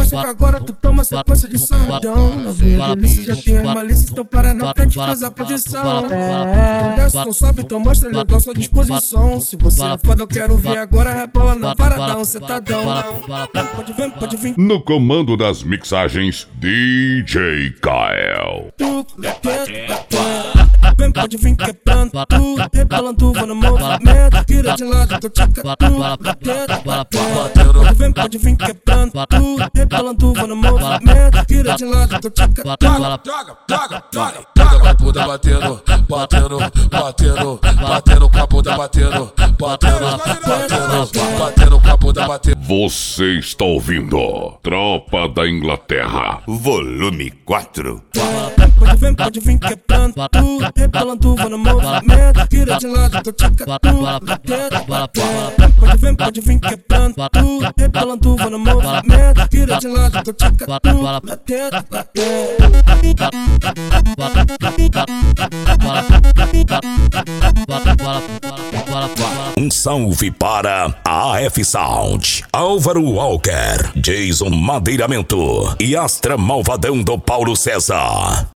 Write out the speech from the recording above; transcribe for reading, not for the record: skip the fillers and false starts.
Só que agora tu toma sequência de sardão. Novinha delícia, já tem malícia, então para na frente faz a posição. Desce, não sobe, então mostra legal sua disposição. Se você é foda, eu quero ver agora, rebola na paradão, cetadão. Pode vir. No comando das mixagens, DJ Kael. Pode vir quebrando tudo, rebolando, vou no movimento. Vira de lado, tô te batendo. Pode vir quebrando tudo, rebolando, vou no movimento. Vira de lado, tô te com a bunda batendo, batendo, batendo, batendo com a bunda batendo, batendo, batendo, batendo com a bunda batendo. Você está ouvindo Tropa da Inglaterra, volume 4. Pode vir quebrando tudo, rebolando, vou no movimento. Vira de lado, tô te pode vir quebrando tudo, rebolando, vou no movimento. Vira de lado, tô te Um salve para a AF Sound, Álvaro Walker, Jason Madeiramento e Astra Malvadão do Paulo César.